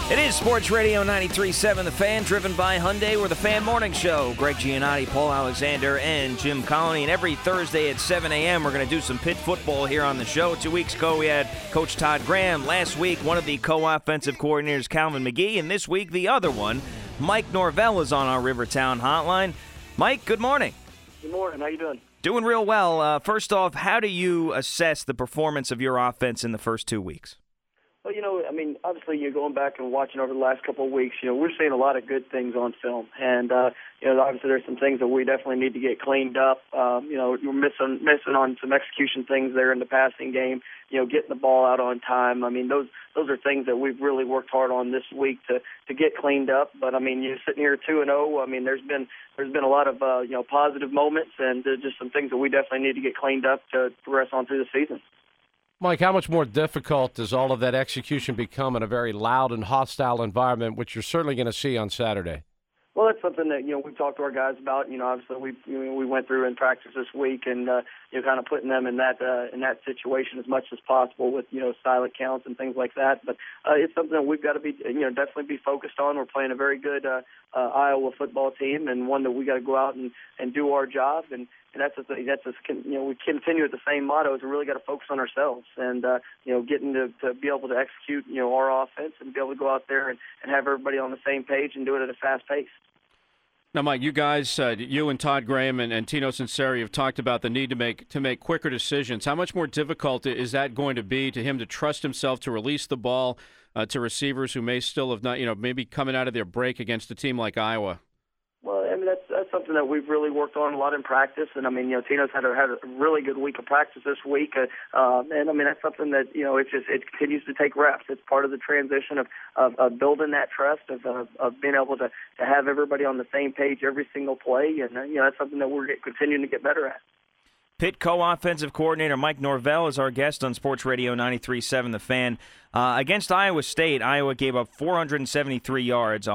It is Sports Radio 93.7 The Fan, driven by Hyundai. We're the Fan Morning Show. Greg Giannotti, Paul Alexander, and Jim Colony. And every Thursday at 7 a.m., we're going to do some Pitt football here on the show. 2 weeks ago, we had Coach Todd Graham. Last week, one of the co-offensive coordinators, Calvin McGee. And this week, the other one, Mike Norvell, is on our Rivertown hotline. Mike, good morning. Good morning. How you doing? Doing real well. First off, how do you assess the performance of your offense in the first 2 weeks? Well, obviously you're going back and watching over the last couple of weeks. We're seeing a lot of good things on film. And, obviously there's some things that we definitely need to get cleaned up. You're missing on some execution things there in the passing game, getting the ball out on time. I mean, those are things that we've really worked hard on this week to get cleaned up. But, you're sitting here 2-0. There's been a lot of, positive moments and just some things that we definitely need to get cleaned up to progress on through the season. Mike, how much more difficult does all of that execution become in a very loud and hostile environment, which you're certainly going to see on Saturday? Well, that's something that we've talked to our guys about. Obviously we went through in practice this week, and kind of putting them in that situation as much as possible with silent counts and things like that. But it's something that we've got to be definitely be focused on. We're playing a very good Iowa football team, and one that we got to go out and do our job. And that's the thing. We continue with the same motto: is we really got to focus on ourselves and getting to be able to execute our offense and be able to go out there and have everybody on the same page and do it at a fast pace. Now, Mike, you guys, you and Todd Graham and Tino Sunseri have talked about the need to make quicker decisions. How much more difficult is that going to be to him to trust himself to release the ball to receivers who may still have not, maybe coming out of their break against a team like Iowa? Well, that's something that we've really worked on a lot in practice, and Tino's had a really good week of practice this week, and that's something that it continues to take reps. It's part of the transition of building that trust, of being able to have everybody on the same page every single play, and that's something that we're continuing to get better at. Pitt co-offensive coordinator Mike Norvell is our guest on Sports Radio 93.7 The Fan. Against Iowa State, Iowa gave up 473 yards,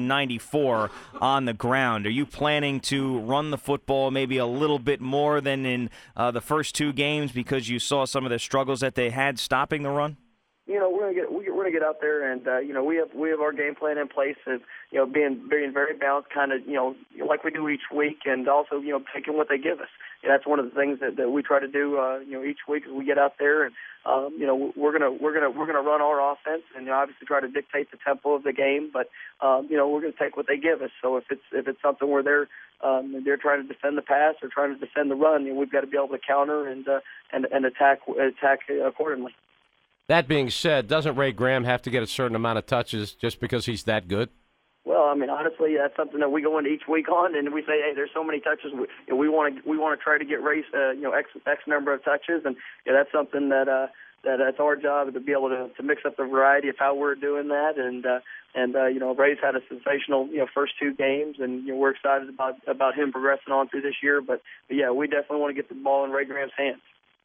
194 on the ground. Are you planning to run the football maybe a little bit more than in the first two games because you saw some of the struggles that they had stopping the run? We're gonna get out there, and we have our game plan in place of being very balanced, kind of like we do each week, and also taking what they give us. That's one of the things that we try to do each week as we get out there, and we're gonna run our offense and obviously try to dictate the tempo of the game, but we're gonna take what they give us. So if it's something where they're trying to defend the pass or trying to defend the run, we've got to be able to counter and attack accordingly. That being said, doesn't Ray Graham have to get a certain amount of touches just because he's that good? Well, honestly, that's something that we go into each week on, and we say, hey, there's so many touches. We want to try to get Ray's, X number of touches, and that's something that's our job to be able to mix up the variety of how we're doing that. And Ray's had a sensational first two games, and we're excited about him progressing on through this year. But yeah, we definitely want to get the ball in Ray Graham's hands.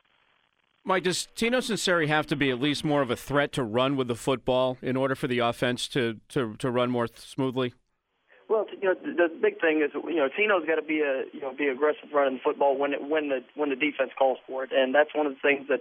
Mike, does Tino Sunseri have to be at least more of a threat to run with the football in order for the offense to run more smoothly? Well, the big thing is, Tino's got to be aggressive running the football when the defense calls for it, and that's one of the things that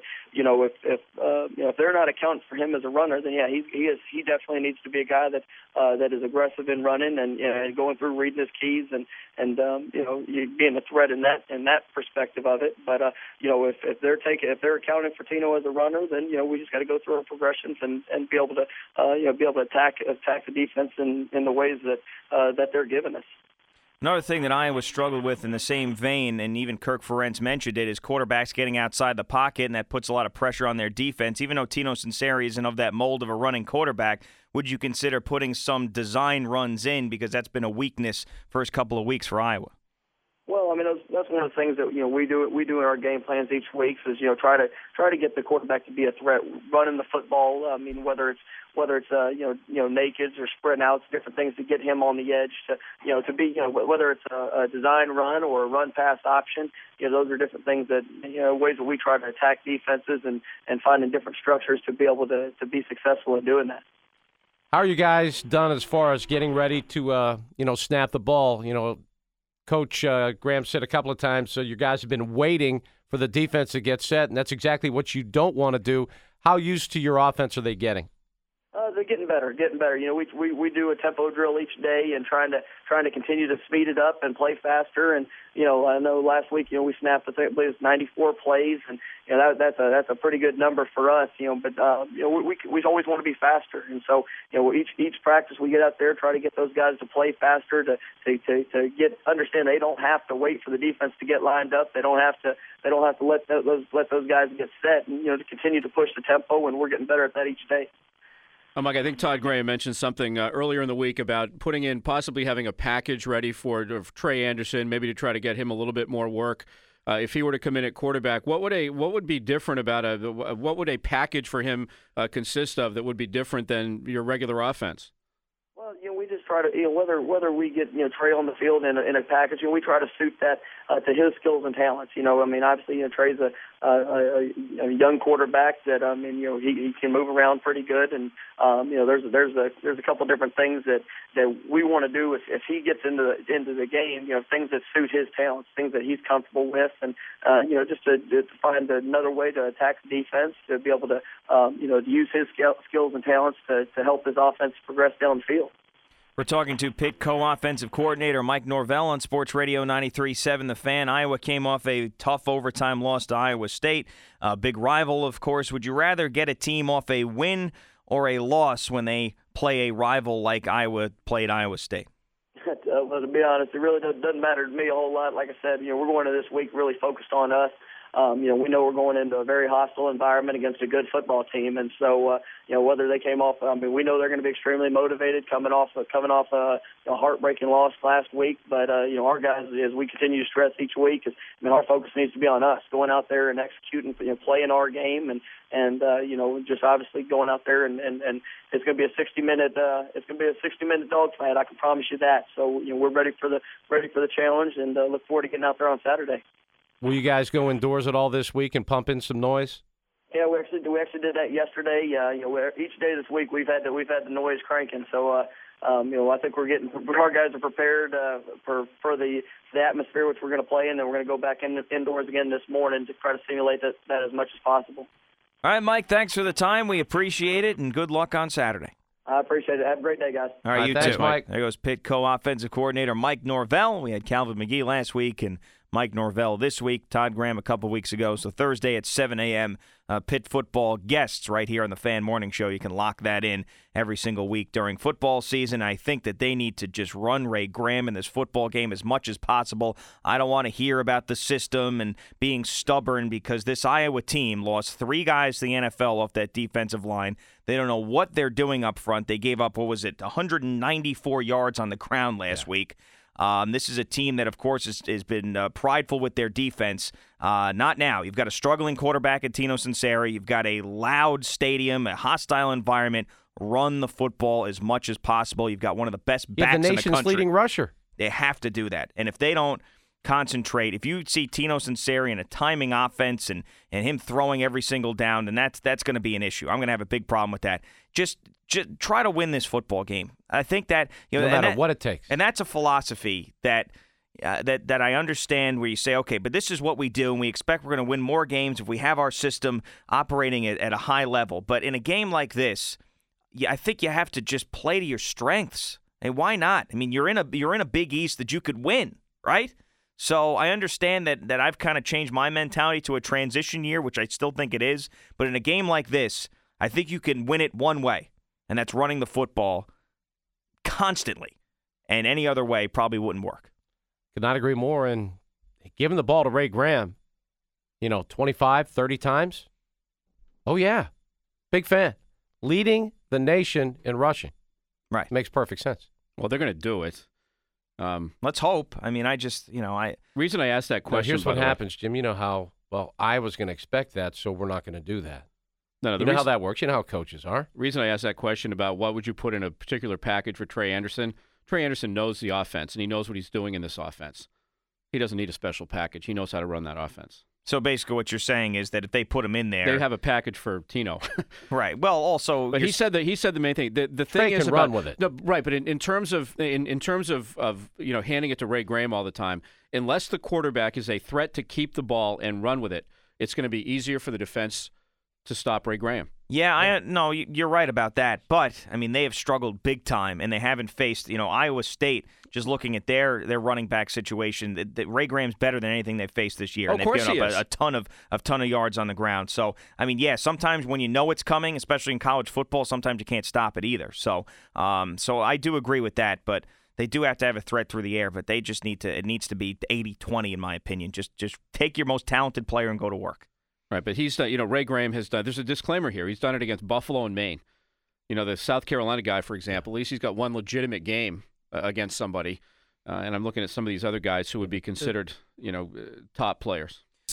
if they're not accounting for him as a runner, then yeah, he definitely needs to be a guy that is aggressive in running and going through reading his keys and being a threat in that perspective of it. But if they're accounting for Tino as a runner, then we just got to go through our progressions and be able to attack the defense in the ways that they're giving us. Another thing that Iowa struggled with in the same vein, and even Kirk Ferentz mentioned it, is quarterbacks getting outside the pocket, and that puts a lot of pressure on their defense. Even though Tino Sunseri isn't of that mold of a running quarterback, would you consider putting some design runs in, because that's been a weakness first couple of weeks for Iowa? Well, that's one of the things that we do in our game plans each week is try to get the quarterback to be a threat, running the football. Whether it's nakeds or spread outs, different things to get him on the edge to be whether it's a design run or a run pass option. Those are different things that ways that we try to attack defenses and finding different structures to be able to be successful in doing that. How are you guys done as far as getting ready to snap the ball? Coach Graham said a couple of times, so you guys have been waiting for the defense to get set, and that's exactly what you don't want to do. How used to your offense are they getting? getting better. You know, we do a tempo drill each day and trying to continue to speed it up and play faster. And you know, I know last week, you know, we snapped, I think, it was 94 plays, and you know, that's a pretty good number for us. You know, but you know, we always want to be faster, and so you know, each practice we get out there, try to get those guys to play faster, to understand they don't have to wait for the defense to get lined up. They don't have to let those guys get set, and you know, to continue to push the tempo, and we're getting better at that each day. Mike, I think Todd Graham mentioned something earlier in the week about putting in, possibly having a package ready for Trey Anderson, maybe to try to get him a little bit more work. If he were to come in at quarterback, what would be different about what would a package for him consist of that would be different than your regular offense? Well, you know, we just try to, you know, whether we get, you know, Trey on the field in a package, and we try to suit that to his skills and talents. You know, I mean, obviously, you know, Trey's a young quarterback that, I mean, you know, he can move around pretty good, and you know, there's a couple of different things that we want to do if he gets into the game. You know, things that suit his talents, things that he's comfortable with, and you know, just to find another way to attack the defense, to be able to you know, to use his skills and talents to help his offense progress down the field. We're talking to Pitt co-offensive coordinator Mike Norvell on Sports Radio 93.7 The Fan. Iowa came off a tough overtime loss to Iowa State. A big rival, of course. Would you rather get a team off a win or a loss when they play a rival like Iowa played Iowa State? Well, to be honest, it really doesn't matter to me a whole lot. Like I said, you know, we're going into this week really focused on us. You know, we know we're going into a very hostile environment against a good football team, and so you know, whether they came off, I mean, we know they're going to be extremely motivated coming off a heartbreaking loss last week. But you know, our guys, as we continue to stress each week, I mean, our focus needs to be on us going out there and executing, you know, playing our game, and you know, just obviously going out there and it's going to be a 60-minute dogfight. I can promise you that. So you know, we're ready for the challenge, and look forward to getting out there on Saturday. Will you guys go indoors at all this week and pump in some noise? Yeah, we actually did that yesterday. You know, each day this week we've had the noise cranking. So you know, I think our guys are prepared for the atmosphere which we're going to play in, and we're going to go back indoors again this morning to try to simulate that as much as possible. All right, Mike, thanks for the time. We appreciate it, and good luck on Saturday. I appreciate it. Have a great day, guys. All right, you thanks, too. Mike. There goes Pitt co-offensive coordinator Mike Norvell. We had Calvin McGee last week and Mike Norvell this week, Todd Graham a couple weeks ago. So Thursday at 7 a.m., Pitt football guests right here on the Fan Morning Show. You can lock that in every single week during football season. I think that they need to just run Ray Graham in this football game as much as possible. I don't want to hear about the system and being stubborn, because this Iowa team lost 3 guys to the NFL off that defensive line. They don't know what they're doing up front. They gave up, 194 yards on the ground last week. This is a team that, of course, has been prideful with their defense. Not now. You've got a struggling quarterback in Tino Sunseri. You've got a loud stadium, a hostile environment. Run the football as much as possible. You've got one of the best backs in the country. The nation's leading rusher. They have to do that. And if they don't concentrate, if you see Tino Sunseri in a timing offense and him throwing every single down, then that's going to be an issue. I'm going to have a big problem with that. Just try to win this football game. I think that, you know, no matter what it takes. And that's a philosophy that I understand, where you say, okay, but this is what we do, and we expect we're going to win more games if we have our system operating at a high level. But in a game like this, I think you have to just play to your strengths. And why not? I mean, you're in a Big East that you could win, right? So I understand that I've kind of changed my mentality to a transition year, which I still think it is. But in a game like this, I think you can win it one way, and that's running the football constantly. And any other way probably wouldn't work. Could not agree more. And giving the ball to Ray Graham, 25, 30 times. Oh, yeah. Big fan. Leading the nation in rushing. Right. Makes perfect sense. Well, they're going to do it. Let's hope. I mean, reason I asked that question. Here's what happens, Jim. You know how, I was going to expect that, so we're not going to do that. No, you know how that works. You know how coaches are. Reason I asked that question about what would you put in a particular package for Trey Anderson. Trey Anderson knows the offense, and he knows what he's doing in this offense. He doesn't need a special package. He knows how to run that offense. So basically what you're saying is that if they put him in there, they have a package for Tino. Right. Well, also, but he said the main thing. The thing is can about run with it. No, right, but in terms of handing it to Ray Graham all the time, unless the quarterback is a threat to keep the ball and run with it, it's going to be easier for the defense to stop Ray Graham. Yeah, no, you're right about that. But, I mean, they have struggled big time, and they haven't faced, Iowa State, just looking at their running back situation, Ray Graham's better than anything they've faced this year. Oh, and of they've course given he up a ton of yards on the ground. So, I mean, yeah, sometimes when you know it's coming, especially in college football, sometimes you can't stop it either. So I do agree with that, but they do have to have a threat through the air, but they just it needs to be 80-20 in my opinion. Just take your most talented player and go to work. Right, but he's done, Ray Graham has done, there's a disclaimer here. He's done it against Buffalo and Maine. The South Carolina guy, for example, at least he's got one legitimate game against somebody. And I'm looking at some of these other guys who would be considered, top players.